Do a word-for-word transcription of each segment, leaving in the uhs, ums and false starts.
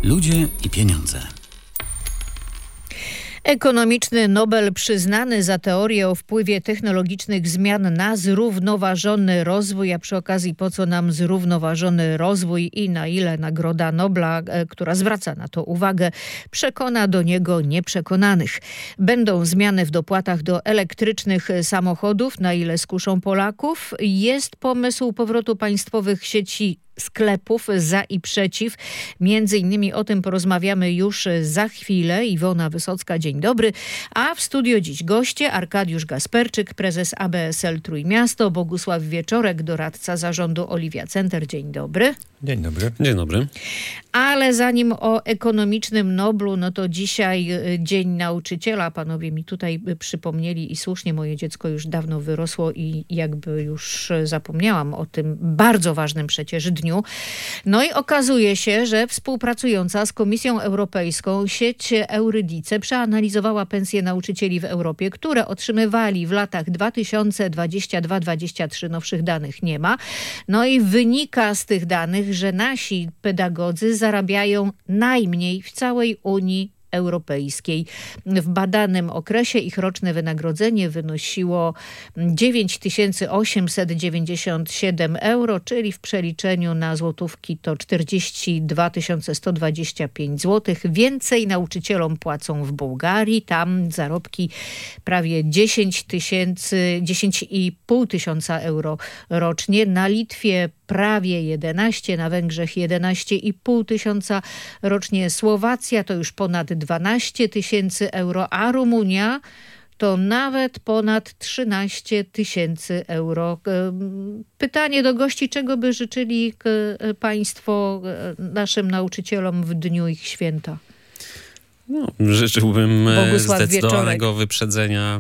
Ludzie i pieniądze. Ekonomiczny Nobel przyznany za teorię o wpływie technologicznych zmian na zrównoważony rozwój, a przy okazji po co nam zrównoważony rozwój i na ile Nagroda Nobla, która zwraca na to uwagę, przekona do niego nieprzekonanych. Będą zmiany w dopłatach do elektrycznych samochodów, na ile skuszą Polaków. Jest pomysł powrotu państwowych sieci sklepów za i przeciw. Między innymi o tym porozmawiamy już za chwilę. Iwona Wysocka, dzień dobry. A w studio dziś goście: Arkadiusz Gasperczyk, prezes A B S L Trójmiasto, Bogusław Wieczorek, doradca zarządu Oliwia Center. Dzień dobry. Dzień dobry. Dzień dobry. Ale zanim o ekonomicznym Noblu, no to dzisiaj Dzień Nauczyciela. Panowie mi tutaj przypomnieli i słusznie, moje dziecko już dawno wyrosło i jakby już zapomniałam o tym bardzo ważnym przecież dniu. No i okazuje się, że współpracująca z Komisją Europejską sieć Eurydice przeanalizowała pensje nauczycieli w Europie, które otrzymywali w latach dwa tysiące dwudziestym drugim do dwudziestego trzeciego. Nowszych danych nie ma. No i wynika z tych danych, że nasi pedagodzy zarabiają najmniej w całej Unii Europejskiej. W badanym okresie ich roczne wynagrodzenie wynosiło dziewięć tysięcy osiemset dziewięćdziesiąt siedem euro, czyli w przeliczeniu na złotówki to czterdzieści dwa tysiące sto dwadzieścia pięć złotych. Więcej nauczycielom płacą w Bułgarii. Tam zarobki prawie dziesięć tysięcy, dziesięć i pół tysiąca euro rocznie. Na Litwie prawie jedenaście, na Węgrzech jedenaście i pół tysiąca rocznie. Słowacja to już ponad dwanaście tysięcy euro, a Rumunia to nawet ponad trzynaście tysięcy euro. Pytanie do gości: czego by życzyli państwo naszym nauczycielom w dniu ich święta? No, życzyłbym Bogusław zdecydowanego Wieczorek. wyprzedzenia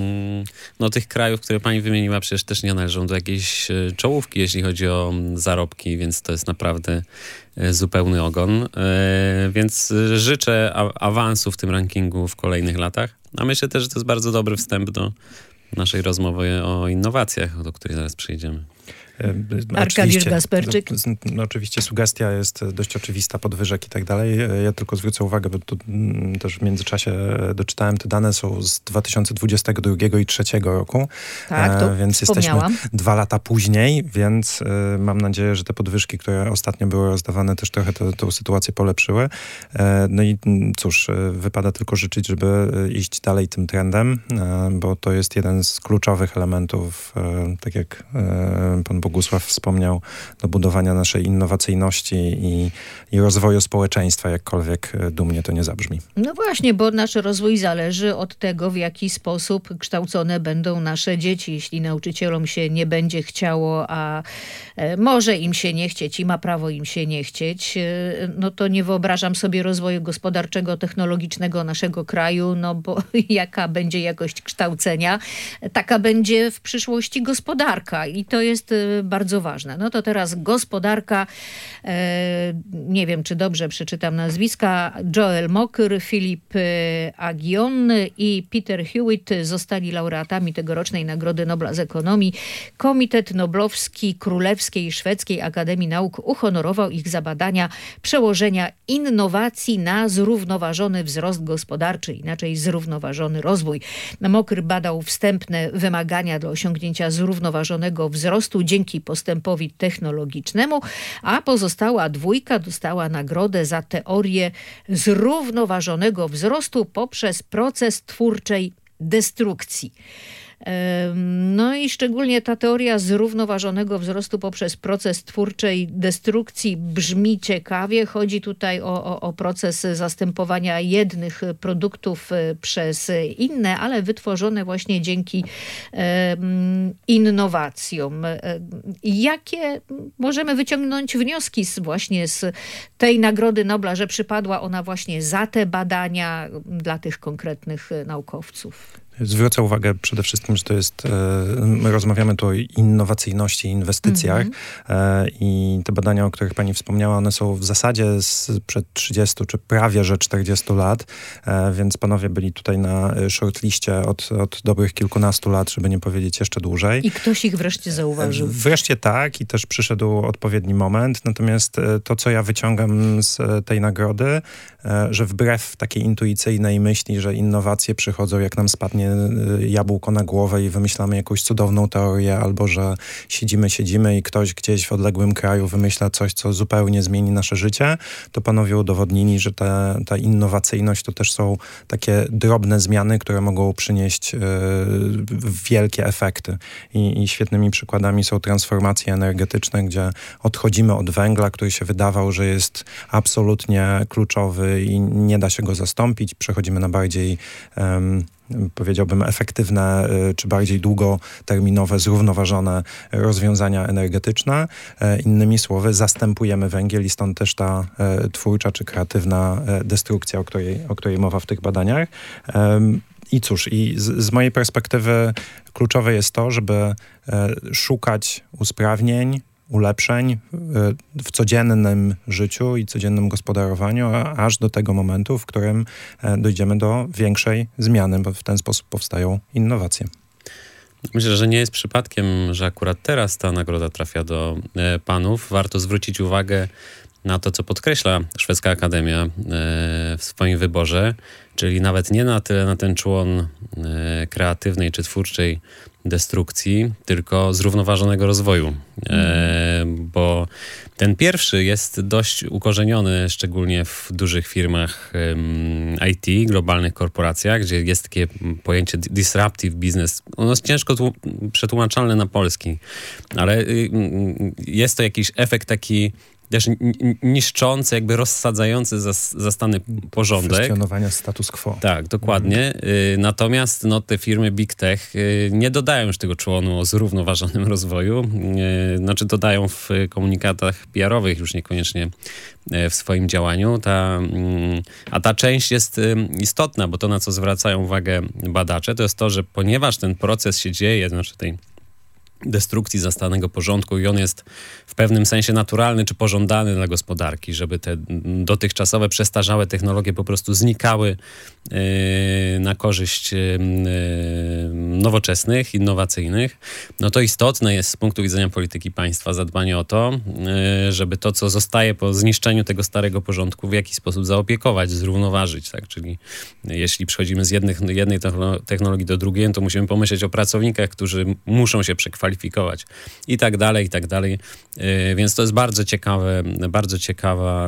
no, tych krajów, które pani wymieniła, przecież też nie należą do jakiejś czołówki, jeśli chodzi o zarobki, więc to jest naprawdę zupełny ogon. Więc życzę awansu w tym rankingu w kolejnych latach, a myślę też, że to jest bardzo dobry wstęp do naszej rozmowy o innowacjach, do której zaraz przyjdziemy. Arkadiusz Gasperczyk. No, oczywiście sugestia jest dość oczywista, podwyżek i tak dalej. Ja tylko zwrócę uwagę, bo tu też w międzyczasie doczytałem, te dane są z dwa tysiące dwudziestego drugiego i trzeciego roku. Tak, to więc jesteśmy dwa lata później, więc mam nadzieję, że te podwyżki, które ostatnio były rozdawane, też trochę tę, tę sytuację polepszyły. No i cóż, wypada tylko życzyć, żeby iść dalej tym trendem, bo to jest jeden z kluczowych elementów, tak jak pan Bogusław wspomniał, do budowania naszej innowacyjności i, i rozwoju społeczeństwa, jakkolwiek dumnie to nie zabrzmi. No właśnie, bo nasz rozwój zależy od tego, w jaki sposób kształcone będą nasze dzieci. Jeśli nauczycielom się nie będzie chciało, a może im się nie chcieć i ma prawo im się nie chcieć, no to nie wyobrażam sobie rozwoju gospodarczego, technologicznego naszego kraju, no bo jaka będzie jakość kształcenia, taka będzie w przyszłości gospodarka i to jest bardzo ważne. No to teraz gospodarka, e, nie wiem, czy dobrze przeczytam nazwiska, Joel Mokyr, Filip Agion i Peter Hewitt zostali laureatami tegorocznej Nagrody Nobla z Ekonomii. Komitet Noblowski Królewskiej Szwedzkiej Akademii Nauk uhonorował ich za badania przełożenia innowacji na zrównoważony wzrost gospodarczy, inaczej zrównoważony rozwój. Mokyr badał wstępne wymagania do osiągnięcia zrównoważonego wzrostu dzięki postępowi technologicznemu, a pozostała dwójka dostała nagrodę za teorię zrównoważonego wzrostu poprzez proces twórczej destrukcji. No i szczególnie ta teoria zrównoważonego wzrostu poprzez proces twórczej destrukcji brzmi ciekawie. Chodzi tutaj o, o, o proces zastępowania jednych produktów przez inne, ale wytworzone właśnie dzięki um, innowacjom. Jakie możemy wyciągnąć wnioski z, właśnie z tej Nagrody Nobla, że przypadła ona właśnie za te badania dla tych konkretnych naukowców? Zwrócę uwagę przede wszystkim, że to jest, my rozmawiamy tu o innowacyjności i inwestycjach mm-hmm. i te badania, o których pani wspomniała, one są w zasadzie sprzed trzydziestu czy prawie że czterdziestu lat, więc panowie byli tutaj na shortliście od, od dobrych kilkunastu lat, żeby nie powiedzieć jeszcze dłużej. I ktoś ich wreszcie zauważył. Wreszcie tak i też przyszedł odpowiedni moment, natomiast to, co ja wyciągam z tej nagrody, że wbrew takiej intuicyjnej myśli, że innowacje przychodzą, jak nam spadnie jabłko na głowę i wymyślamy jakąś cudowną teorię, albo że siedzimy, siedzimy i ktoś gdzieś w odległym kraju wymyśla coś, co zupełnie zmieni nasze życie, to panowie udowodnili, że ta, ta innowacyjność to też są takie drobne zmiany, które mogą przynieść yy, wielkie efekty. I, I świetnymi przykładami są transformacje energetyczne, gdzie odchodzimy od węgla, który się wydawał, że jest absolutnie kluczowy i nie da się go zastąpić. Przechodzimy na bardziej um, powiedziałbym efektywne czy bardziej długoterminowe, zrównoważone rozwiązania energetyczne. Innymi słowy, zastępujemy węgiel i stąd też ta twórcza czy kreatywna destrukcja, o której, o której mowa w tych badaniach. I cóż, i z, z mojej perspektywy kluczowe jest to, żeby szukać usprawnień, ulepszeń w codziennym życiu i codziennym gospodarowaniu, aż do tego momentu, w którym dojdziemy do większej zmiany, bo w ten sposób powstają innowacje. Myślę, że nie jest przypadkiem, że akurat teraz ta nagroda trafia do e, panów. Warto zwrócić uwagę na to, co podkreśla Szwedzka Akademia e, w swoim wyborze, czyli nawet nie na tyle na ten człon e, kreatywnej czy twórczej destrukcji, tylko zrównoważonego rozwoju. E, bo ten pierwszy jest dość ukorzeniony, szczególnie w dużych firmach um, I T, globalnych korporacjach, gdzie jest takie pojęcie disruptive business. Ono jest ciężko tłum- przetłumaczalne na polski, ale y, jest to jakiś efekt taki też niszczący, jakby rozsadzający zastany porządek. Kwestionowania status quo. Tak, dokładnie. Mhm. Natomiast no, te firmy Big Tech nie dodają już tego członu o zrównoważonym rozwoju. Znaczy dodają w komunikatach P R-owych, już niekoniecznie w swoim działaniu. Ta, a ta część jest istotna, bo to, na co zwracają uwagę badacze, to jest to, że ponieważ ten proces się dzieje, znaczy tej destrukcji zastanego porządku i on jest w pewnym sensie naturalny czy pożądany dla gospodarki, żeby te dotychczasowe, przestarzałe technologie po prostu znikały yy, na korzyść yy, nowoczesnych, innowacyjnych, no to istotne jest z punktu widzenia polityki państwa zadbanie o to, yy, żeby to, co zostaje po zniszczeniu tego starego porządku, w jakiś sposób zaopiekować, zrównoważyć, tak? Czyli jeśli przechodzimy z jednych, jednej technologii do drugiej, to musimy pomyśleć o pracownikach, którzy muszą się przekwalifikować i tak dalej, i tak dalej. Więc to jest bardzo ciekawe, bardzo ciekawa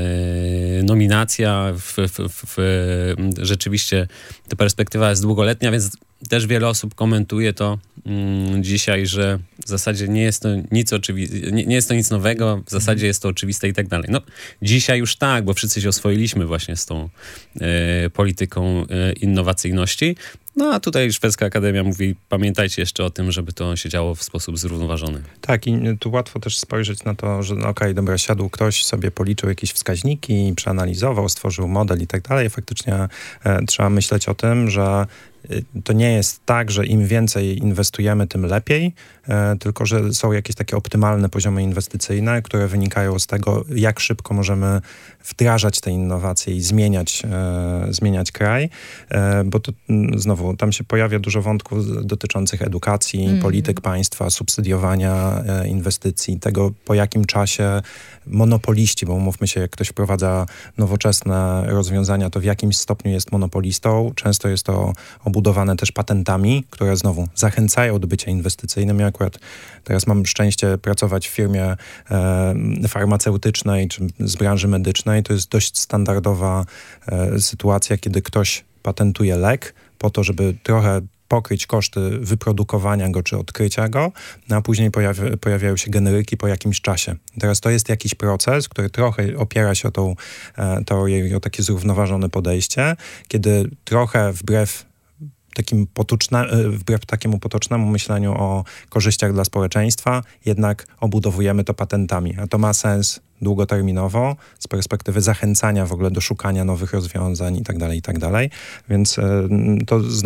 nominacja. W, w, w, rzeczywiście ta perspektywa jest długoletnia, więc też wiele osób komentuje to mm, dzisiaj, że w zasadzie nie jest to nic oczywi- nie, nie jest to nic nowego, w zasadzie jest to oczywiste i tak dalej. No, dzisiaj już tak, bo wszyscy się oswoiliśmy właśnie z tą e, polityką e, innowacyjności. No a tutaj Szwedzka Akademia mówi, pamiętajcie jeszcze o tym, żeby to się działo w sposób zrównoważony. Tak, i tu łatwo też spojrzeć na to, że okej, okay, dobra, siadł ktoś, sobie policzył jakieś wskaźniki, przeanalizował, stworzył model i tak dalej. Faktycznie e, trzeba myśleć o tym, że to nie jest tak, że im więcej inwestujemy, tym lepiej, e, tylko że są jakieś takie optymalne poziomy inwestycyjne, które wynikają z tego, jak szybko możemy wdrażać te innowacje i zmieniać, e, zmieniać kraj, e, bo to m, znowu tam się pojawia dużo wątków dotyczących edukacji, mm. polityk państwa, subsydiowania e, inwestycji, tego po jakim czasie monopoliści, bo umówmy się, jak ktoś wprowadza nowoczesne rozwiązania, to w jakimś stopniu jest monopolistą. Często jest to obudowane też patentami, które znowu zachęcają do bycia inwestycyjnym. Ja akurat teraz mam szczęście pracować w firmie e, farmaceutycznej czy z branży medycznej. To jest dość standardowa e, sytuacja, kiedy ktoś patentuje lek po to, żeby trochę pokryć koszty wyprodukowania go czy odkrycia go, no a później pojawia, pojawiają się generyki po jakimś czasie. Teraz to jest jakiś proces, który trochę opiera się o tą e, teorię i o takie zrównoważone podejście, kiedy trochę wbrew takim potoczne, wbrew takiemu potocznemu myśleniu o korzyściach dla społeczeństwa, jednak obudowujemy to patentami. A to ma sens długoterminowo, z perspektywy zachęcania w ogóle do szukania nowych rozwiązań i tak dalej, i tak dalej. Więc to znowu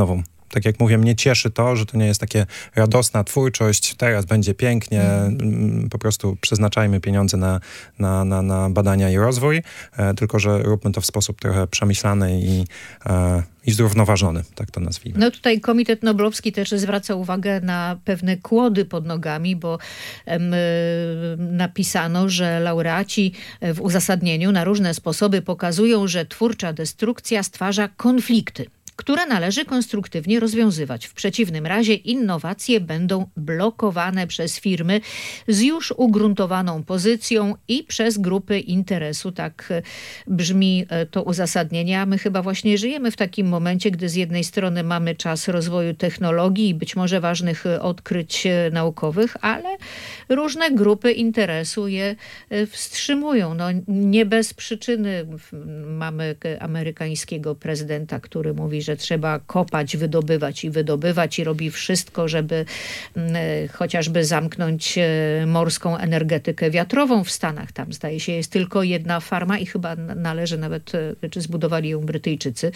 Tak jak mówię, mnie cieszy to, że to nie jest takie radosna twórczość, teraz będzie pięknie, mm. po prostu przeznaczajmy pieniądze na, na, na, na badania i rozwój, e, tylko że róbmy to w sposób trochę przemyślany i, e, i zrównoważony, tak to nazwijmy. No tutaj Komitet Noblowski też zwraca uwagę na pewne kłody pod nogami, bo em, napisano, że laureaci w uzasadnieniu na różne sposoby pokazują, że twórcza destrukcja stwarza konflikty, które należy konstruktywnie rozwiązywać. W przeciwnym razie innowacje będą blokowane przez firmy z już ugruntowaną pozycją i przez grupy interesu. Tak brzmi to uzasadnienie. A my chyba właśnie żyjemy w takim momencie, gdy z jednej strony mamy czas rozwoju technologii i być może ważnych odkryć naukowych, ale różne grupy interesu je wstrzymują. No, nie bez przyczyny mamy amerykańskiego prezydenta, który mówi, że że trzeba kopać, wydobywać i wydobywać i robi wszystko, żeby y, chociażby zamknąć y, morską energetykę wiatrową w Stanach. Tam zdaje się jest tylko jedna farma i chyba należy nawet, y, czy zbudowali ją Brytyjczycy.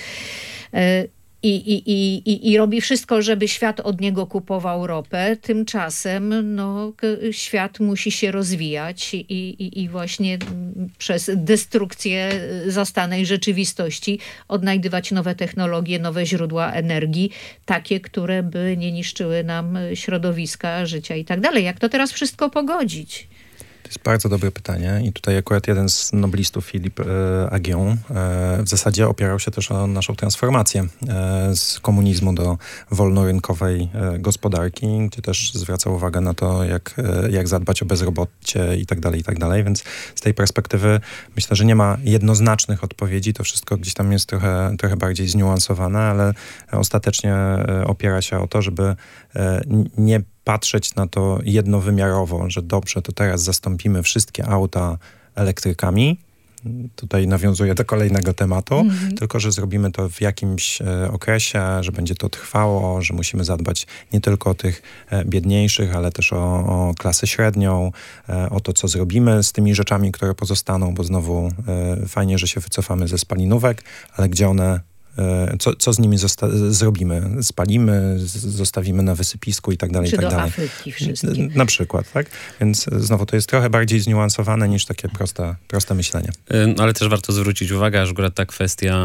Y, I, i, i, I robi wszystko, żeby świat od niego kupował ropę. Tymczasem no, świat musi się rozwijać i, i, i właśnie przez destrukcję zastanej rzeczywistości odnajdywać nowe technologie, nowe źródła energii, takie, które by nie niszczyły nam środowiska, życia i tak dalej. Jak to teraz wszystko pogodzić? To jest bardzo dobre pytanie i tutaj akurat jeden z noblistów, Philippe e, Aghion, e, w zasadzie opierał się też o naszą transformację e, z komunizmu do wolnorynkowej e, gospodarki, gdzie też zwracał uwagę na to, jak, e, jak zadbać o bezrobocie i tak dalej, i tak dalej, więc z tej perspektywy myślę, że nie ma jednoznacznych odpowiedzi, to wszystko gdzieś tam jest trochę, trochę bardziej zniuansowane, ale ostatecznie e, opiera się o to, żeby e, nie patrzeć na to jednowymiarowo, że dobrze, to teraz zastąpimy wszystkie auta elektrykami. Tutaj nawiązuję do kolejnego tematu, mm-hmm. tylko że zrobimy to w jakimś e, okresie, że będzie to trwało, że musimy zadbać nie tylko o tych e, biedniejszych, ale też o, o klasę średnią, e, o to, co zrobimy z tymi rzeczami, które pozostaną, bo znowu e, fajnie, że się wycofamy ze spalinówek, ale gdzie one Co, co z nimi zosta- zrobimy? Spalimy, z- zostawimy na wysypisku i tak dalej, Czy i tak do dalej. Afryki wszystkie. Na przykład, tak? Więc znowu to jest trochę bardziej zniuansowane niż takie proste, proste myślenie. Ale też warto zwrócić uwagę, że akurat ta kwestia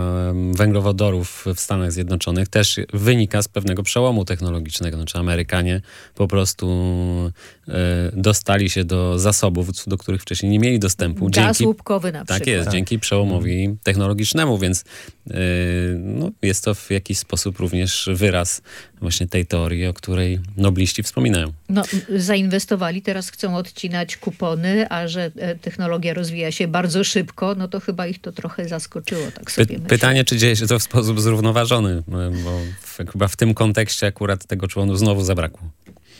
węglowodorów w Stanach Zjednoczonych też wynika z pewnego przełomu technologicznego. Znaczy Amerykanie po prostu e, dostali się do zasobów, do których wcześniej nie mieli dostępu. Gaz dzięki, łupkowy na przykład. tak jest, tak. dzięki przełomowi technologicznemu, więc e, no, jest to w jakiś sposób również wyraz właśnie tej teorii, o której nobliści wspominają. No, zainwestowali, teraz chcą odcinać kupony, a że technologia rozwija się bardzo szybko, no to chyba ich to trochę zaskoczyło, tak sobie Py- myślę. pytanie, czy dzieje się to w sposób zrównoważony, bo w, chyba w tym kontekście akurat tego członu znowu zabrakło.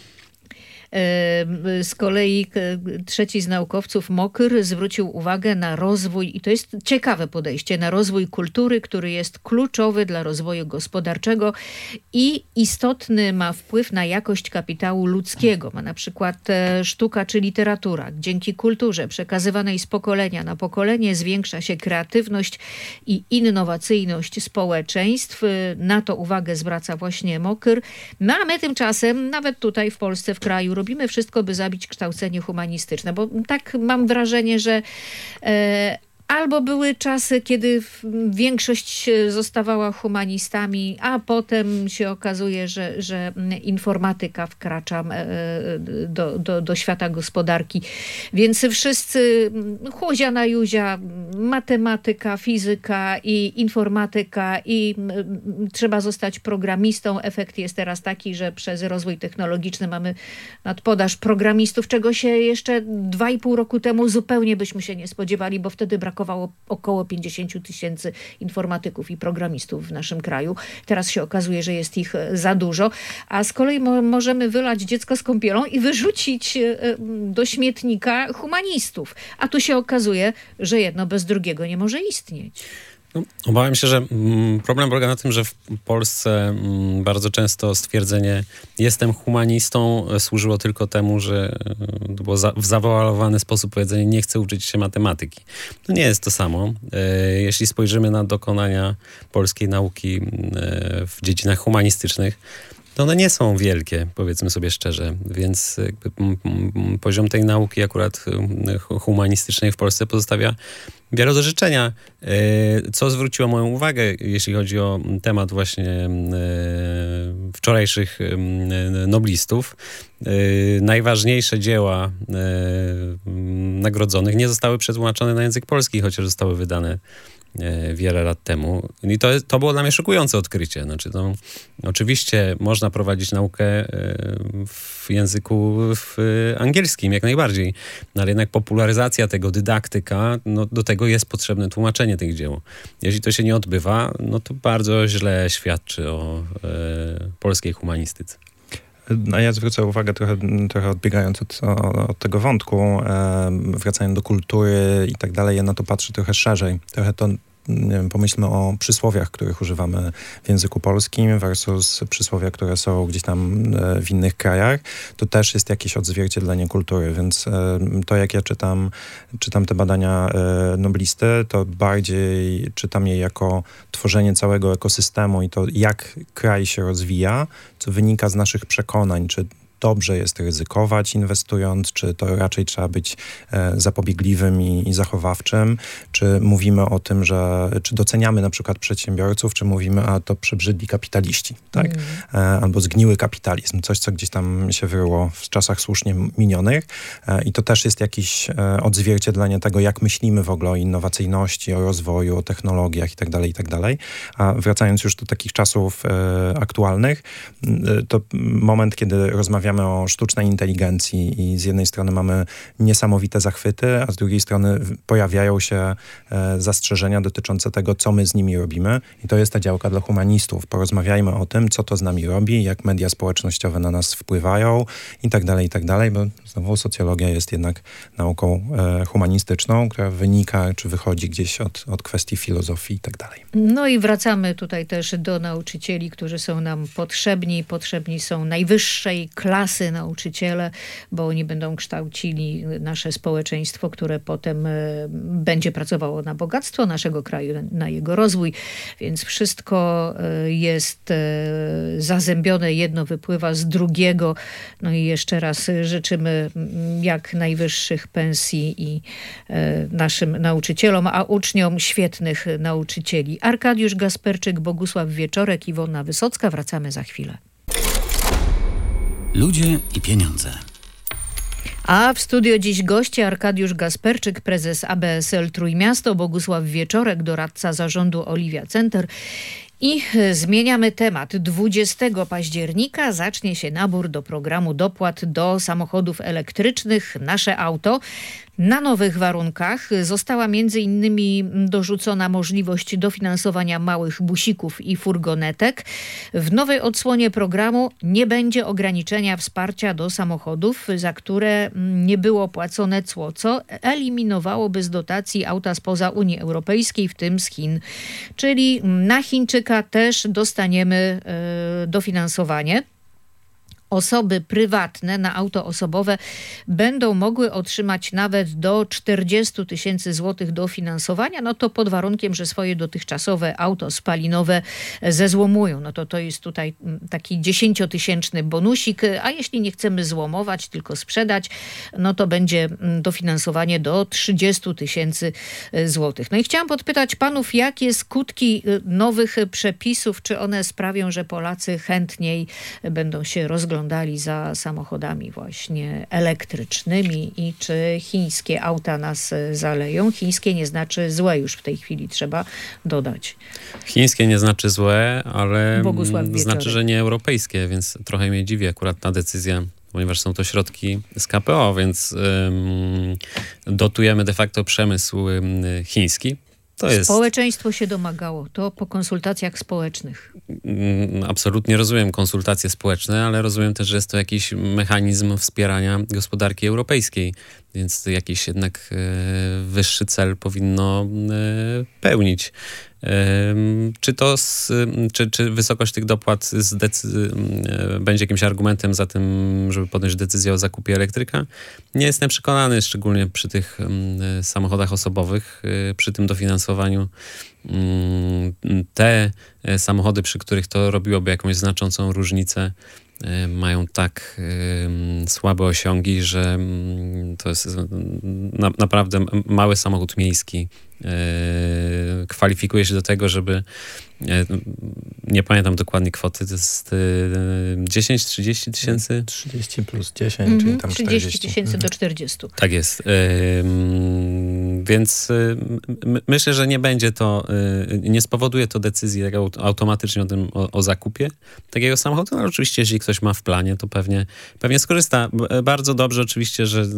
Z kolei trzeci z naukowców, Mokyr, zwrócił uwagę na rozwój, i to jest ciekawe podejście, na rozwój kultury, który jest kluczowy dla rozwoju gospodarczego i istotny ma wpływ na jakość kapitału ludzkiego. Ma na przykład sztuka czy literatura. Dzięki kulturze przekazywanej z pokolenia na pokolenie zwiększa się kreatywność i innowacyjność społeczeństw. Na to uwagę zwraca właśnie Mokyr. No a my tymczasem, nawet tutaj w Polsce, w kraju, robimy wszystko, by zabić kształcenie humanistyczne, bo tak mam wrażenie, że e, albo były czasy, kiedy większość zostawała humanistami, a potem się okazuje, że, że informatyka wkracza do, do, do świata gospodarki. Więc wszyscy, chłozia na juzia, matematyka, fizyka i informatyka i trzeba zostać programistą. Efekt jest teraz taki, że przez rozwój technologiczny mamy nadpodaż programistów, czego się jeszcze dwa i pół roku temu zupełnie byśmy się nie spodziewali, bo wtedy brakowało około pięćdziesiąt tysięcy informatyków i programistów w naszym kraju. Teraz się okazuje, że jest ich za dużo, a z kolei mo- możemy wylać dziecko z kąpielą i wyrzucić do śmietnika humanistów. A tu się okazuje, że jedno bez drugiego nie może istnieć. No, obawiam się, że mm, problem polega na tym, że w Polsce mm, bardzo często stwierdzenie jestem humanistą e, służyło tylko temu, że e, to było za, w zawoalowany sposób powiedzenie nie chcę uczyć się matematyki. To nie jest to samo. E, jeśli spojrzymy na dokonania polskiej nauki e, w dziedzinach humanistycznych, to one nie są wielkie, powiedzmy sobie szczerze, więc jakby poziom tej nauki akurat humanistycznej w Polsce pozostawia wiele do życzenia. Co zwróciło moją uwagę, jeśli chodzi o temat właśnie wczorajszych noblistów. Najważniejsze dzieła nagrodzonych nie zostały przetłumaczone na język polski, chociaż zostały wydane wiele lat temu. I to, to było dla mnie szokujące odkrycie. Znaczy, no, oczywiście można prowadzić naukę w języku w angielskim, jak najbardziej, no, ale jednak popularyzacja tego, dydaktyka, no, do tego jest potrzebne tłumaczenie tych dzieł. Jeśli to się nie odbywa, no to bardzo źle świadczy o e, polskiej humanistyce. No ja zwrócę uwagę, trochę, trochę odbiegając od, od tego wątku, e, wracając do kultury i tak dalej, ja na to patrzę trochę szerzej. Trochę to, nie wiem, pomyślmy o przysłowiach, których używamy w języku polskim versus przysłowia, które są gdzieś tam w innych krajach. To też jest jakieś odzwierciedlenie kultury, więc to, jak ja czytam, czytam te badania noblisty, to bardziej czytam je jako tworzenie całego ekosystemu i to, jak kraj się rozwija, co wynika z naszych przekonań, czy dobrze jest ryzykować inwestując, czy to raczej trzeba być e, zapobiegliwym i, i zachowawczym, czy mówimy o tym, że, czy doceniamy na przykład przedsiębiorców, czy mówimy, a to przebrzydli kapitaliści, tak? Mm. E, albo zgniły kapitalizm, coś, co gdzieś tam się wyryło w czasach słusznie minionych e, i to też jest jakieś e, odzwierciedlenie tego, jak myślimy w ogóle o innowacyjności, o rozwoju, o technologiach i tak dalej, i tak dalej. A wracając już do takich czasów e, aktualnych, e, to moment, kiedy rozmawiamy o sztucznej inteligencji i z jednej strony mamy niesamowite zachwyty, a z drugiej strony pojawiają się e, zastrzeżenia dotyczące tego, co my z nimi robimy. I to jest ta działka dla humanistów. Porozmawiajmy o tym, co to z nami robi, jak media społecznościowe na nas wpływają i tak dalej, i tak dalej, bo znowu socjologia jest jednak nauką e, humanistyczną, która wynika, czy wychodzi gdzieś od, od kwestii filozofii i tak dalej. No i wracamy tutaj też do nauczycieli, którzy są nam potrzebni. Potrzebni są najwyższej klasy nauczyciele, bo oni będą kształcili nasze społeczeństwo, które potem będzie pracowało na bogactwo naszego kraju, na jego rozwój. Więc wszystko jest zazębione, jedno wypływa z drugiego. No i jeszcze raz życzymy jak najwyższych pensji i naszym nauczycielom, a uczniom świetnych nauczycieli. Arkadiusz Gasperczyk, Bogusław Wieczorek, Iwona Wysocka. Wracamy za chwilę. Ludzie i pieniądze. A w studio dziś goście Arkadiusz Gasperczyk, prezes A B S L Trójmiasto, Bogusław Wieczorek, doradca zarządu Oliwia Center. I zmieniamy temat. dwudziestego października zacznie się nabór do programu dopłat do samochodów elektrycznych Nasze Auto. Na nowych warunkach została między innymi dorzucona możliwość dofinansowania małych busików i furgonetek. W nowej odsłonie programu nie będzie ograniczenia wsparcia do samochodów, za które nie było płacone cło, co eliminowałoby z dotacji auta spoza Unii Europejskiej, w tym z Chin. Czyli na Chińczyka też dostaniemy y, dofinansowanie. Osoby prywatne na auto osobowe będą mogły otrzymać nawet do czterdzieści tysięcy złotych dofinansowania, no to pod warunkiem, że swoje dotychczasowe auto spalinowe zezłomują. No to to jest tutaj taki dziesięciotysięczny bonusik, a jeśli nie chcemy złomować, tylko sprzedać, no to będzie dofinansowanie do trzydzieści tysięcy złotych. No i chciałam podpytać panów, jakie skutki nowych przepisów, czy one sprawią, że Polacy chętniej będą się rozglądać oglądali za samochodami właśnie elektrycznymi i czy chińskie auta nas zaleją. Chińskie nie znaczy złe, już w tej chwili trzeba dodać. Chińskie nie znaczy złe, ale Bogusław znaczy, że nie europejskie, więc trochę mnie dziwi akurat ta decyzja, ponieważ są to środki z K P O, więc ym, dotujemy de facto przemysł ym, chiński. To jest... Społeczeństwo się domagało, to po konsultacjach społecznych. Absolutnie rozumiem konsultacje społeczne, ale rozumiem też, że jest to jakiś mechanizm wspierania gospodarki europejskiej, więc jakiś jednak wyższy cel powinno pełnić. Czy to, z, czy, czy wysokość tych dopłat zdecy- będzie jakimś argumentem za tym, żeby podjąć decyzję o zakupie elektryka? Nie jestem przekonany, szczególnie przy tych samochodach osobowych, przy tym dofinansowaniu. Te samochody, przy których to robiłoby jakąś znaczącą różnicę, mają tak y, słabe osiągi, że y, to jest na, naprawdę mały samochód miejski y, kwalifikuje się do tego, żeby y, nie pamiętam dokładnie kwoty, to jest y, dziesięć trzydzieści tysięcy? trzydzieści plus dziesięć, mm-hmm. czyli tam trzydzieści tysięcy do czterdziestu. Tak jest. Y, więc y, my, myślę, że nie będzie to, y, nie spowoduje to decyzji tak automatycznie o tym, o, o zakupie takiego samochodu, ale oczywiście jeśli ktoś ma w planie, to pewnie, pewnie skorzysta. Bardzo dobrze oczywiście, że y,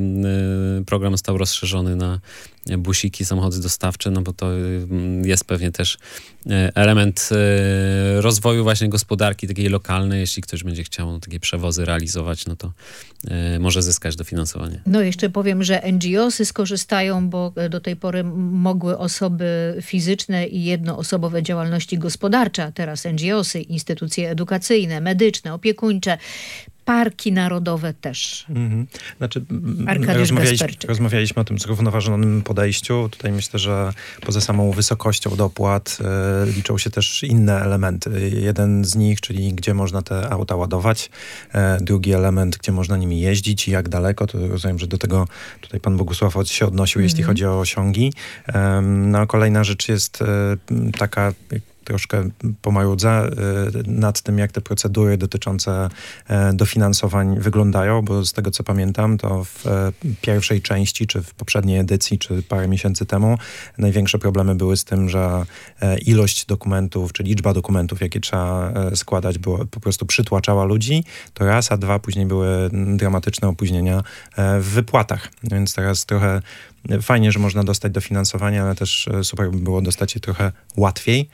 y, program został rozszerzony na busiki, samochody dostawcze, no bo to y, jest pewnie też y, element y, rozwoju właśnie gospodarki takiej lokalnej. Jeśli ktoś będzie chciał takie przewozy realizować, no to y, może zyskać dofinansowanie. No jeszcze powiem, że N G O sy skorzystają, bo do tej pory mogły osoby fizyczne i jednoosobowe działalności gospodarcze, a teraz N G O sy, instytucje edukacyjne, medyczne, opiekuńcze, parki narodowe też. Mhm. Znaczy, rozmawialiśmy, rozmawialiśmy o tym zrównoważonym podejściu. Tutaj myślę, że poza samą wysokością dopłat e, liczą się też inne elementy. Jeden z nich, czyli gdzie można te auta ładować. E, drugi element, gdzie można nimi jeździć i jak daleko. To rozumiem, że do tego tutaj pan Bogusław się odnosił, mm. jeśli chodzi o osiągi. E, no, kolejna rzecz jest e, taka, troszkę pomarudza nad tym, jak te procedury dotyczące dofinansowań wyglądają, bo z tego, co pamiętam, to w pierwszej części, czy w poprzedniej edycji, czy parę miesięcy temu, największe problemy były z tym, że ilość dokumentów, czy liczba dokumentów, jakie trzeba składać, było, po prostu przytłaczała ludzi. To raz, a dwa, później były dramatyczne opóźnienia w wypłatach. Więc teraz trochę fajnie, że można dostać dofinansowanie, ale też super by było dostać je trochę łatwiej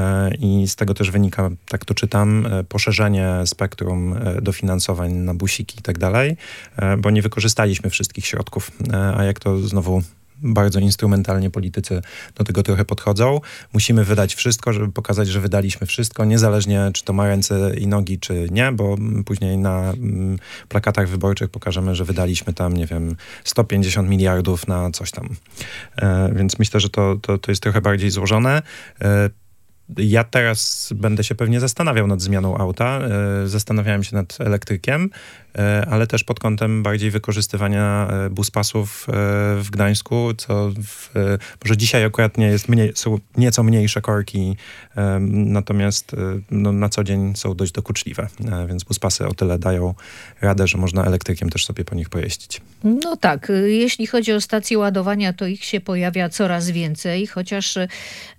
i z tego też wynika, tak to czytam, poszerzenie spektrum dofinansowań na busiki i tak dalej, bo nie wykorzystaliśmy wszystkich środków, a jak to znowu bardzo instrumentalnie politycy do tego trochę podchodzą. Musimy wydać wszystko, żeby pokazać, że wydaliśmy wszystko, niezależnie czy to ma ręce i nogi, czy nie, bo później na mm, plakatach wyborczych pokażemy, że wydaliśmy tam, nie wiem, sto pięćdziesiąt miliardów na coś tam. E, więc myślę, że to, to, to jest trochę bardziej złożone. E, Ja teraz będę się pewnie zastanawiał nad zmianą auta. Zastanawiałem się nad elektrykiem, ale też pod kątem bardziej wykorzystywania buspasów w Gdańsku, co w, może dzisiaj akurat nie jest mniej, są nieco mniejsze korki, natomiast no, na co dzień są dość dokuczliwe, więc buspasy o tyle dają radę, że można elektrykiem też sobie po nich pojeździć. No tak, jeśli chodzi o stacje ładowania, to ich się pojawia coraz więcej, chociaż yy,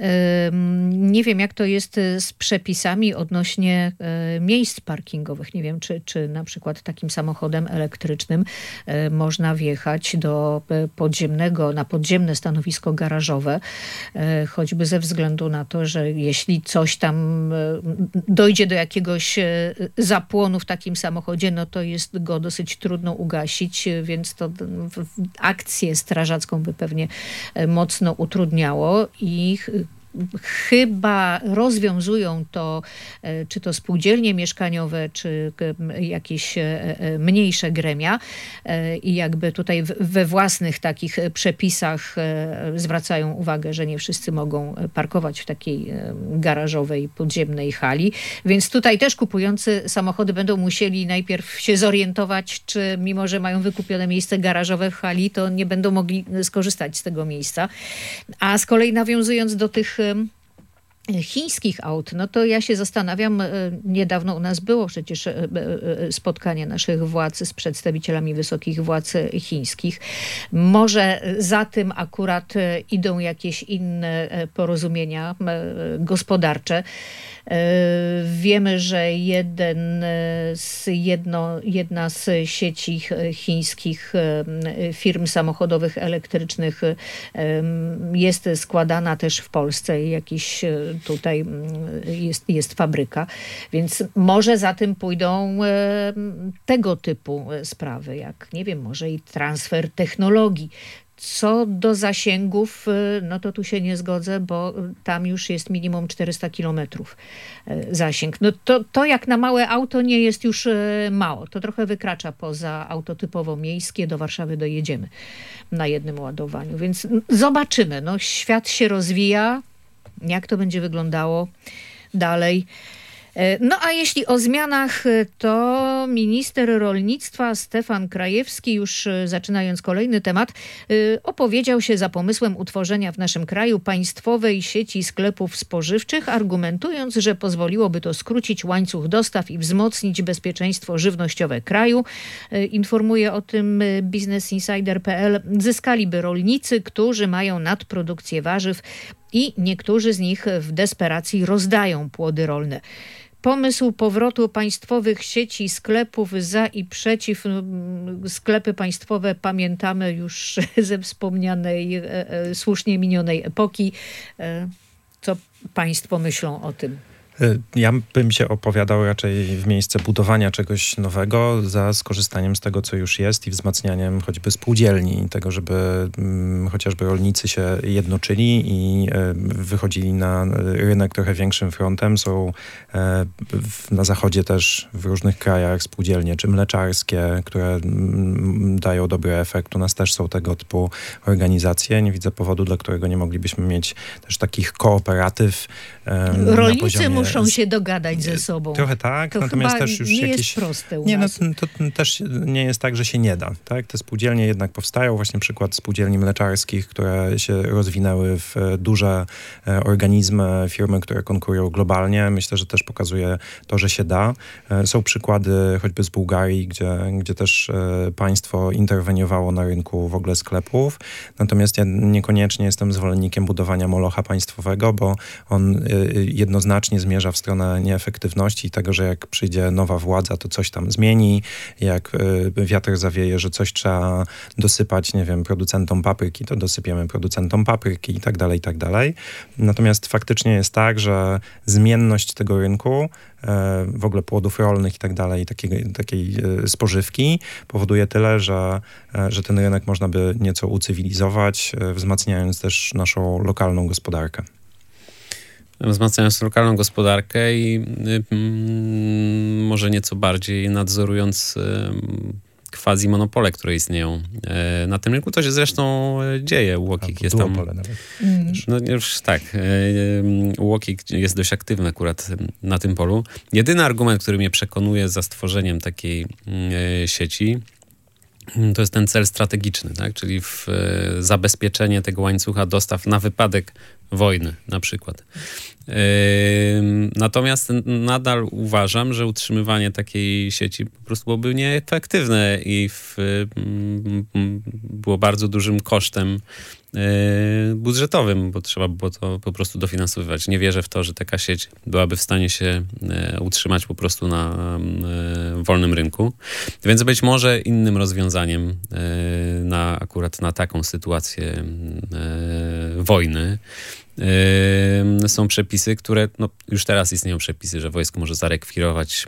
nie wiem, jak to jest z przepisami odnośnie y, miejsc parkingowych. Nie wiem, czy, czy na przykład takim samochodem elektrycznym y, można wjechać do y, podziemnego, na podziemne stanowisko garażowe, y, choćby ze względu na to, że jeśli coś tam y, dojdzie do jakiegoś y, zapłonu w takim samochodzie, no to jest go dosyć trudno ugasić, y, więc to w, w akcję strażacką by pewnie y, mocno utrudniało i y, chyba rozwiązują to, czy to spółdzielnie mieszkaniowe, czy jakieś mniejsze gremia i jakby tutaj we własnych takich przepisach zwracają uwagę, że nie wszyscy mogą parkować w takiej garażowej, podziemnej hali. Więc tutaj też kupujący samochody będą musieli najpierw się zorientować, czy mimo, że mają wykupione miejsce garażowe w hali, to nie będą mogli skorzystać z tego miejsca. A z kolei nawiązując do tych chińskich aut, no to ja się zastanawiam, niedawno u nas było przecież spotkanie naszych władz z przedstawicielami wysokich władz chińskich. Może za tym akurat idą jakieś inne porozumienia gospodarcze. Wiemy, że jeden z jedno, jedna z sieci chińskich firm samochodowych elektrycznych jest składana też w Polsce. Jakiś tutaj jest, jest fabryka, więc może za tym pójdą tego typu sprawy, jak nie wiem, może i transfer technologii. Co do zasięgów, no to tu się nie zgodzę, bo tam już jest minimum czterysta kilometrów zasięg. No to, to jak na małe auto nie jest już mało. To trochę wykracza poza auto typowo miejskie. Do Warszawy dojedziemy na jednym ładowaniu. Więc zobaczymy. No, świat się rozwija. Jak to będzie wyglądało dalej? No a jeśli o zmianach, to minister rolnictwa Stefan Krajewski, już zaczynając kolejny temat, opowiedział się za pomysłem utworzenia w naszym kraju państwowej sieci sklepów spożywczych, argumentując, że pozwoliłoby to skrócić łańcuch dostaw i wzmocnić bezpieczeństwo żywnościowe kraju. Informuje o tym Business Insider kropka p l. Zyskaliby rolnicy, którzy mają nadprodukcję warzyw i niektórzy z nich w desperacji rozdają płody rolne. Pomysł powrotu państwowych sieci sklepów za i przeciw. Sklepy państwowe pamiętamy już ze wspomnianej, e, e, słusznie minionej epoki. E, co państwo myślą o tym? Ja bym się opowiadał raczej w miejsce budowania czegoś nowego za skorzystaniem z tego, co już jest i wzmacnianiem choćby spółdzielni, tego, żeby mm, chociażby rolnicy się jednoczyli i e, wychodzili na rynek trochę większym frontem. Są e, w, na zachodzie też w różnych krajach spółdzielnie, czy mleczarskie, które mm, dają dobry efekt. U nas też są tego typu organizacje. Nie widzę powodu, dla którego nie moglibyśmy mieć też takich kooperatyw e, Rolnicy na poziomie muszą się dogadać ze sobą. Trochę tak, to natomiast chyba też już nie jakieś... jest proste u Nie, nas. no to, to też nie jest tak, że się nie da. Tak? Te spółdzielnie jednak powstają. Właśnie przykład spółdzielni mleczarskich, które się rozwinęły w duże e, organizmy, firmy, które konkurują globalnie. Myślę, że też pokazuje to, że się da. E, są przykłady choćby z Bułgarii, gdzie, gdzie też e, państwo interweniowało na rynku w ogóle sklepów. Natomiast ja niekoniecznie jestem zwolennikiem budowania molocha państwowego, bo on e, jednoznacznie zmierza w stronę nieefektywności i tego, że jak przyjdzie nowa władza, to coś tam zmieni. Jak y, wiatr zawieje, że coś trzeba dosypać, nie wiem, producentom papryki, to dosypiemy producentom papryki i tak dalej, i tak dalej. Natomiast faktycznie jest tak, że zmienność tego rynku, y, w ogóle płodów rolnych i tak dalej, takiej, takiej y, spożywki powoduje tyle, że, y, że ten rynek można by nieco ucywilizować, y, wzmacniając też naszą lokalną gospodarkę. Wzmacniając lokalną gospodarkę i y, y, może nieco bardziej nadzorując y, quasi-monopole, które istnieją y, na tym rynku. To się zresztą dzieje. Łokik jest tam... Nawet. No już tak. Y, Łokik jest dość aktywny akurat na tym polu. Jedyny argument, który mnie przekonuje za stworzeniem takiej y, sieci, to jest ten cel strategiczny, tak? Czyli w, y, zabezpieczenie tego łańcucha dostaw na wypadek wojny na przykład. Yy, natomiast nadal uważam, że utrzymywanie takiej sieci po prostu byłoby nieefektywne i w, yy, było bardzo dużym kosztem yy, budżetowym, bo trzeba było to po prostu dofinansowywać. Nie wierzę w to, że taka sieć byłaby w stanie się yy, utrzymać po prostu na yy, wolnym rynku. Więc być może innym rozwiązaniem yy, na akurat na taką sytuację yy, wojny Yy, są przepisy, które, no już teraz istnieją przepisy, że wojsko może zarekwirować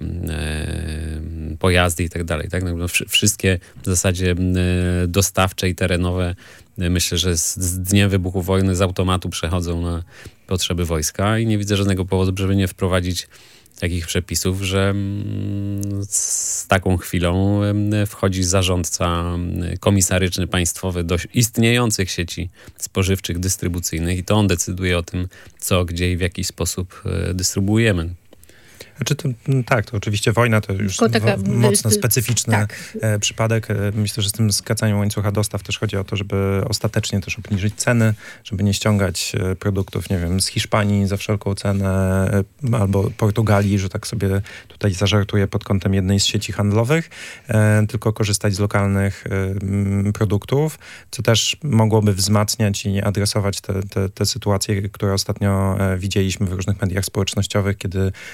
yy, pojazdy i tak dalej. Tak? No, wszystkie w zasadzie yy, dostawcze i terenowe, yy, myślę, że z, z dniem wybuchu wojny z automatu przechodzą na potrzeby wojska i nie widzę żadnego powodu, żeby nie wprowadzić takich przepisów, że z taką chwilą wchodzi zarządca komisaryczny państwowy do istniejących sieci spożywczych, dystrybucyjnych i to on decyduje o tym, co, gdzie i w jaki sposób dystrybuujemy. Znaczy to, tak, to oczywiście wojna to już taka, w, mocno specyficzny tak. przypadek. Myślę, że z tym skracaniem łańcucha dostaw też chodzi o to, żeby ostatecznie też obniżyć ceny, żeby nie ściągać produktów, nie wiem, z Hiszpanii za wszelką cenę albo Portugalii, że tak sobie tutaj zażartuję pod kątem jednej z sieci handlowych, tylko korzystać z lokalnych produktów, co też mogłoby wzmacniać i adresować te, te, te sytuacje, które ostatnio widzieliśmy w różnych mediach społecznościowych, kiedy jeden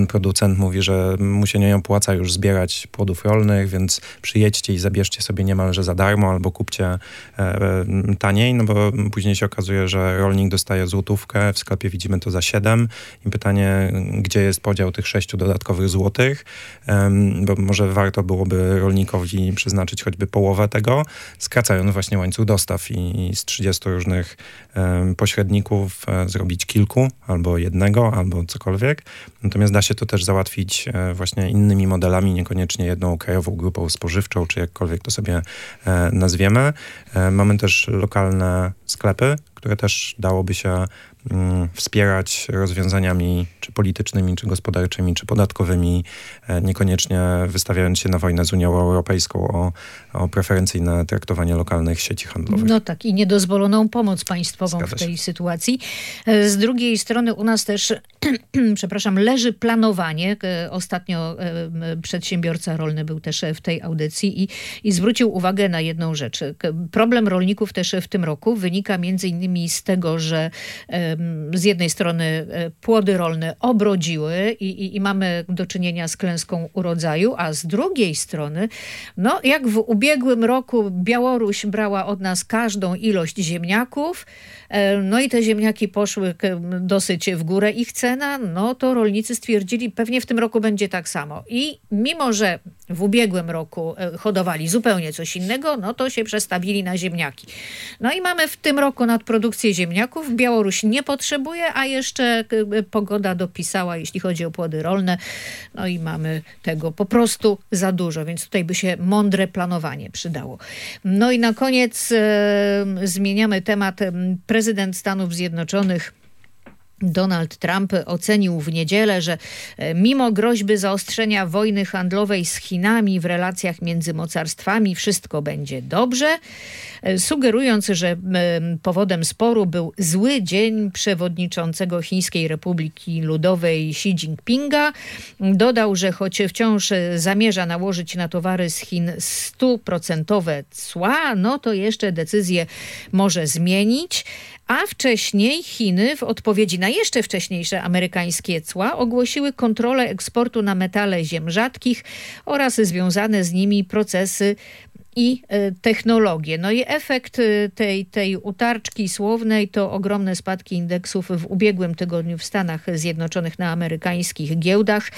producent mówi, że mu się nie opłaca już zbierać płodów rolnych, więc przyjedźcie i zabierzcie sobie niemalże za darmo albo kupcie e, e, taniej, no bo później się okazuje, że rolnik dostaje złotówkę, w sklepie widzimy to za siedem i pytanie, gdzie jest podział tych sześciu dodatkowych złotych, e, bo może warto byłoby rolnikowi przeznaczyć choćby połowę tego, skracając właśnie łańcuch dostaw i, i z trzydziestu różnych e, pośredników e, zrobić kilku, albo jednego, albo cokolwiek. Natomiast da się to też załatwić e, właśnie innymi modelami, niekoniecznie jedną krajową grupą spożywczą, czy jakkolwiek to sobie e, nazwiemy. E, mamy też lokalne sklepy, które też dałoby się mm, wspierać rozwiązaniami czy politycznymi, czy gospodarczymi, czy podatkowymi, e, niekoniecznie wystawiając się na wojnę z Unią Europejską o, o preferencyjne traktowanie lokalnych sieci handlowych. No tak, i niedozwoloną pomoc państwową Zgadza w tej się. sytuacji. E, Z drugiej strony u nas też, przepraszam, leży planowanie. E, Ostatnio e, m, przedsiębiorca rolny był też w tej audycji i, i zwrócił uwagę na jedną rzecz. K- Problem rolników też w tym roku wynika między innymi z tego, że em, z jednej strony e, płody rolne obrodziły i, i, i mamy do czynienia z klęską urodzaju, a z drugiej strony, no jak w ubiegłym roku Białoruś brała od nas każdą ilość ziemniaków, e, no i te ziemniaki poszły k- dosyć w górę ich cena, no to rolnicy stwierdzili, pewnie w tym roku będzie tak samo. I mimo, że w ubiegłym roku e, hodowali zupełnie coś innego, no to się przestawili na ziemniaki. No i mamy w tym roku nadprodukcję ziemniaków. Białoruś nie potrzebuje, a jeszcze k- pogoda dopisała, jeśli chodzi o płody rolne. No i mamy tego po prostu za dużo, więc tutaj by się mądre planowanie przydało. No i na koniec e, zmieniamy temat. Prezydent Stanów Zjednoczonych Donald Trump ocenił w niedzielę, że e, mimo groźby zaostrzenia wojny handlowej z Chinami w relacjach między mocarstwami wszystko będzie dobrze, e, sugerując, że e, powodem sporu był zły dzień przewodniczącego Chińskiej Republiki Ludowej Xi Jinpinga. Dodał, że choć wciąż e, zamierza nałożyć na towary z Chin stuprocentowe cła, no to jeszcze decyzję może zmienić. A wcześniej Chiny w odpowiedzi na jeszcze wcześniejsze amerykańskie cła ogłosiły kontrolę eksportu na metale ziem rzadkich oraz związane z nimi procesy i e, technologie. No i efekt e, tej, tej utarczki słownej to ogromne spadki indeksów w ubiegłym tygodniu w Stanach Zjednoczonych na amerykańskich giełdach.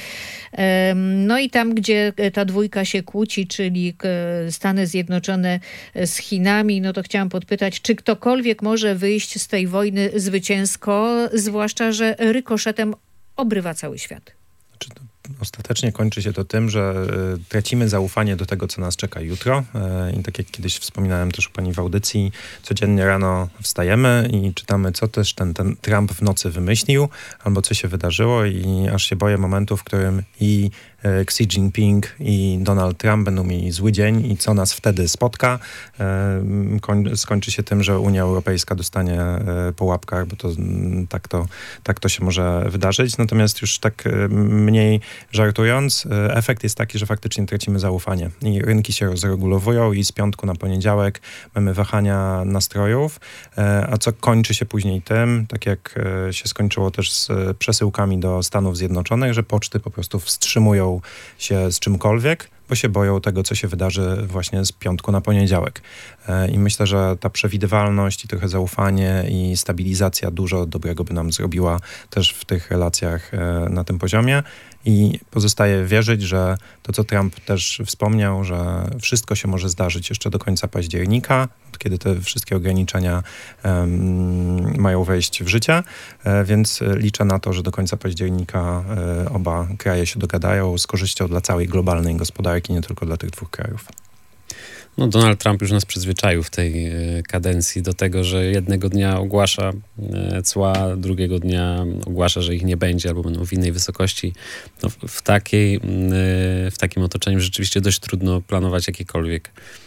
Em, No i tam, gdzie ta dwójka się kłóci, czyli e, Stany Zjednoczone z Chinami, no to chciałam podpytać, czy ktokolwiek może wyjść z tej wojny zwycięsko, zwłaszcza, że rykoszetem obrywa cały świat. Czy to ostatecznie kończy się to tym, że y, tracimy zaufanie do tego, co nas czeka jutro. Y, I tak jak kiedyś wspominałem też u pani w audycji, codziennie rano wstajemy i czytamy, co też ten, ten Trump w nocy wymyślił, albo co się wydarzyło i aż się boję momentu, w którym i y, Xi Jinping i Donald Trump będą mieli zły dzień i co nas wtedy spotka. Y, koń, skończy się tym, że Unia Europejska dostanie y, po łapkach, bo to y, tak, to tak to się może wydarzyć. Natomiast już tak y, mniej żartując, efekt jest taki, że faktycznie tracimy zaufanie i rynki się rozregulowują i z piątku na poniedziałek mamy wahania nastrojów, a co kończy się później tym, tak jak się skończyło też z przesyłkami do Stanów Zjednoczonych, że poczty po prostu wstrzymują się z czymkolwiek, bo się boją tego, co się wydarzy właśnie z piątku na poniedziałek. I myślę, że ta przewidywalność i trochę zaufanie i stabilizacja dużo dobrego by nam zrobiła też w tych relacjach na tym poziomie. I pozostaje wierzyć, że to, co Trump też wspomniał, że wszystko się może zdarzyć jeszcze do końca października, kiedy te wszystkie ograniczenia um, mają wejść w życie, e, więc liczę na to, że do końca października e, oba kraje się dogadają z korzyścią dla całej globalnej gospodarki, nie tylko dla tych dwóch krajów. No, Donald Trump już nas przyzwyczaił w tej e, kadencji do tego, że jednego dnia ogłasza e, cła, drugiego dnia ogłasza, że ich nie będzie albo będą w innej wysokości. No, w, w, takiej, e, w takim otoczeniu rzeczywiście dość trudno planować jakiekolwiek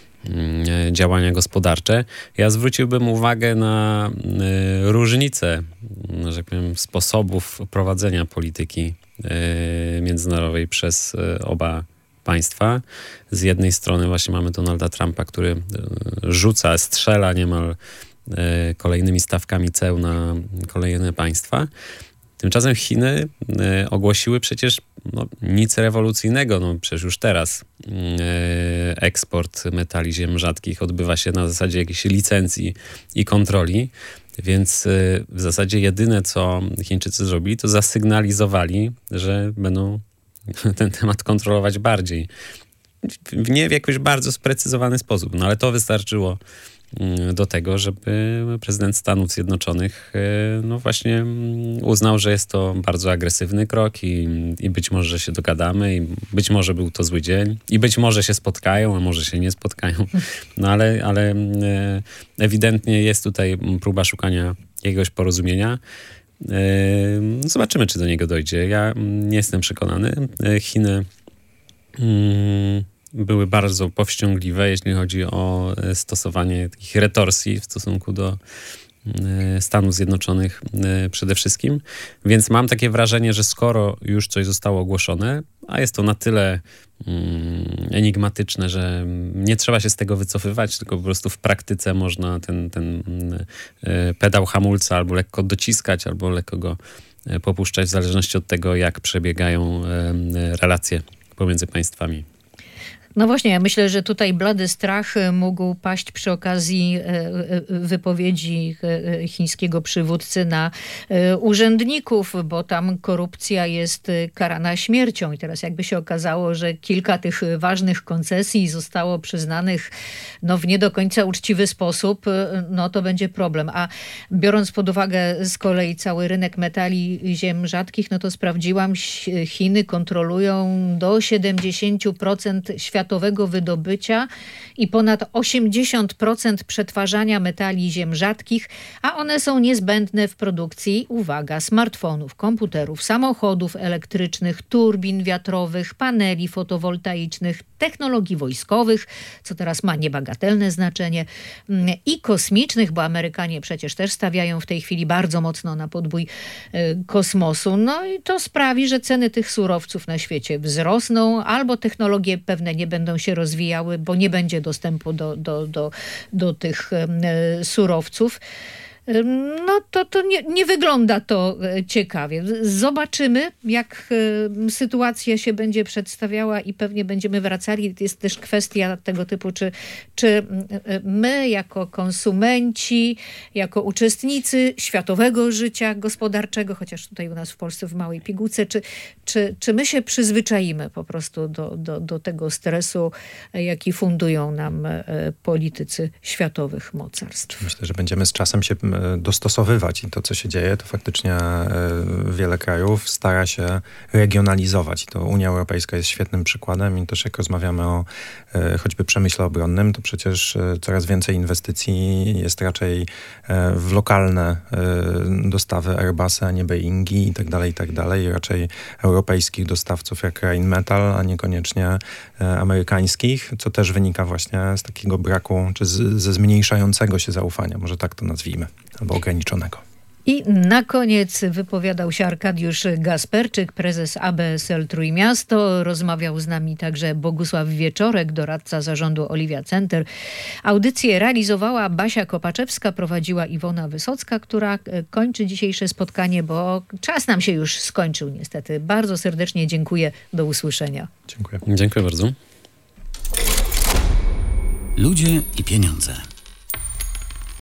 e, działania gospodarcze. Ja zwróciłbym uwagę na e, różnice, że tak powiem, sposobów prowadzenia polityki e, międzynarodowej przez e, oba państwa. Z jednej strony właśnie mamy Donalda Trumpa, który rzuca, strzela niemal kolejnymi stawkami ceł na kolejne państwa. Tymczasem Chiny y, ogłosiły przecież no, nic rewolucyjnego, no przecież już teraz y, eksport metali ziem rzadkich odbywa się na zasadzie jakiejś licencji i kontroli, więc y, w zasadzie jedyne, co Chińczycy zrobili, to zasygnalizowali, że będą ten temat kontrolować bardziej. W nie w jakiś bardzo sprecyzowany sposób, no ale to wystarczyło do tego, żeby prezydent Stanów Zjednoczonych no właśnie uznał, że jest to bardzo agresywny krok i, i być może się dogadamy i być może był to zły dzień i być może się spotkają, a może się nie spotkają. No ale, ale ewidentnie jest tutaj próba szukania jakiegoś porozumienia. Zobaczymy, czy do niego dojdzie. Ja nie jestem przekonany. Chiny były bardzo powściągliwe, jeśli chodzi o stosowanie takich retorsji w stosunku do Stanów Zjednoczonych przede wszystkim. Więc mam takie wrażenie, że skoro już coś zostało ogłoszone, a jest to na tyle enigmatyczne, że nie trzeba się z tego wycofywać, tylko po prostu w praktyce można ten, ten pedał hamulca albo lekko dociskać, albo lekko go popuszczać w zależności od tego, jak przebiegają relacje pomiędzy państwami. No właśnie, ja myślę, że tutaj blady strach mógł paść przy okazji wypowiedzi chińskiego przywódcy na urzędników, bo tam korupcja jest karana śmiercią. I teraz jakby się okazało, że kilka tych ważnych koncesji zostało przyznanych no, w nie do końca uczciwy sposób, no to będzie problem. A biorąc pod uwagę z kolei cały rynek metali ziem rzadkich, no to sprawdziłam, Chiny kontrolują do siedemdziesiąt procent świata światowego wydobycia i ponad osiemdziesiąt procent przetwarzania metali ziem rzadkich, a one są niezbędne w produkcji, uwaga, smartfonów, komputerów, samochodów elektrycznych, turbin wiatrowych, paneli fotowoltaicznych, technologii wojskowych, co teraz ma niebagatelne znaczenie, i kosmicznych, bo Amerykanie przecież też stawiają w tej chwili bardzo mocno na podbój kosmosu. No i to sprawi, że ceny tych surowców na świecie wzrosną, albo technologie pewne nie będą się rozwijały, bo nie będzie dostępu do, do, do, do tych surowców. No to, to nie, nie wygląda to ciekawie. Zobaczymy, jak sytuacja się będzie przedstawiała i pewnie będziemy wracali. Jest też kwestia tego typu, czy, czy my jako konsumenci, jako uczestnicy światowego życia gospodarczego, chociaż tutaj u nas w Polsce w małej pigułce, czy, czy, czy my się przyzwyczaimy po prostu do, do, do tego stresu, jaki fundują nam politycy światowych mocarstw. Myślę, że będziemy z czasem się dostosowywać i to, co się dzieje, to faktycznie wiele krajów stara się regionalizować. I to Unia Europejska jest świetnym przykładem i też jak rozmawiamy o choćby przemyśle obronnym, to przecież coraz więcej inwestycji jest raczej w lokalne dostawy Airbusy, a nie Boeingi i tak dalej, i tak dalej. Raczej europejskich dostawców jak Rheinmetall, a niekoniecznie amerykańskich, co też wynika właśnie z takiego braku, czy z, ze zmniejszającego się zaufania, może tak to nazwijmy, albo ograniczonego. I na koniec wypowiadał się Arkadiusz Gasperczyk, prezes A B S L Trójmiasto. Rozmawiał z nami także Bogusław Wieczorek, doradca zarządu Oliwia Center. Audycję realizowała Basia Kopaczewska, prowadziła Iwona Wysocka, która kończy dzisiejsze spotkanie, bo czas nam się już skończył niestety. Bardzo serdecznie dziękuję. Do usłyszenia. Dziękuję. Dziękuję bardzo. Ludzie i pieniądze.